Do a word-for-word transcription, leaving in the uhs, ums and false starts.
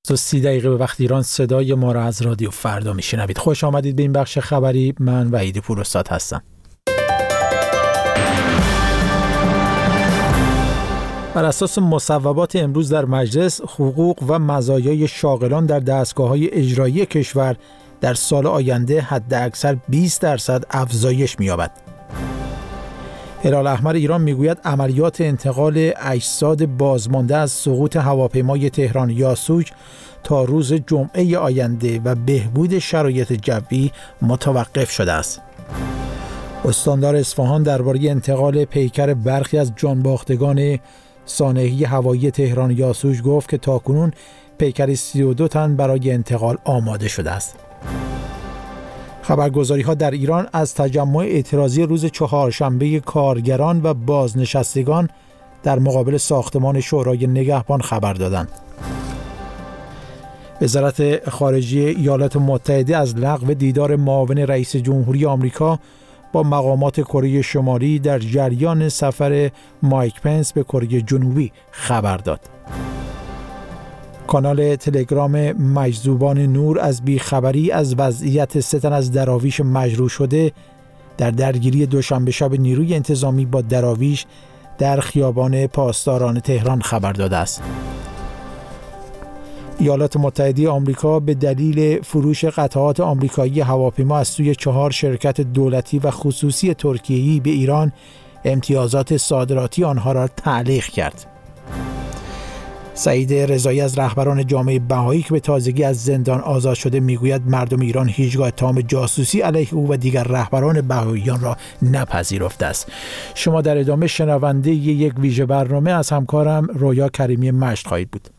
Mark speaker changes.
Speaker 1: تو سی دقیقه به وقت ایران صدای ما را از رادیو فردا میشنوید. خوش آمدید به این بخش خبری. من وحید پوراستاد هستم. بر اساس مصوبات امروز در مجلس، حقوق و مزایای شاغلان در دستگاه‌های اجرایی کشور در سال آینده حداکثر بیست درصد افزایش می‌یابد. هلال احمر ایران میگوید عملیات انتقال اجساد بازمانده از سقوط هواپیمای تهران یاسوج تا روز جمعه آینده و بهبود شرایط جوی متوقف شده است. استاندار اصفهان درباره انتقال پیکر برخی از جانباختگان سانحه هوایی تهران یاسوج گفت که تاکنون پیکر سی و دو تن برای انتقال آماده شده است. خبرگزاری‌ها در ایران از تجمع اعتراضی روز چهارشنبه کارگران و بازنشستگان در مقابل ساختمان شورای نگهبان خبر دادند. وزارت خارجه ایالات متحده از لغو دیدار معاون رئیس جمهوری آمریکا با مقامات کره شمالی در جریان سفر مایک پنس به کره جنوبی خبر داد. کانال تلگرام مجذوبان نور از بیخبری از وضعیت سه تن از دراویش مجروح شده در درگیری دوشنبه شب نیروی انتظامی با دراویش در خیابان پاسداران تهران خبر داده است. ایالات متحده آمریکا به دلیل فروش قطعات آمریکایی هواپیما از سوی چهار شرکت دولتی و خصوصی ترکیه‌ای به ایران امتیازات صادراتی آنها را تعلیق کرد. سعید رضایی از رهبران جامعه بهایی که به تازگی از زندان آزاد شده میگوید مردم ایران هیچگاه اتهام جاسوسی علیه او و دیگر رهبران بهاییان را نپذیرفته است. شما در ادامه شنونده یک ویژه برنامه از همکارم رویا کریمی مشت خواهید بود.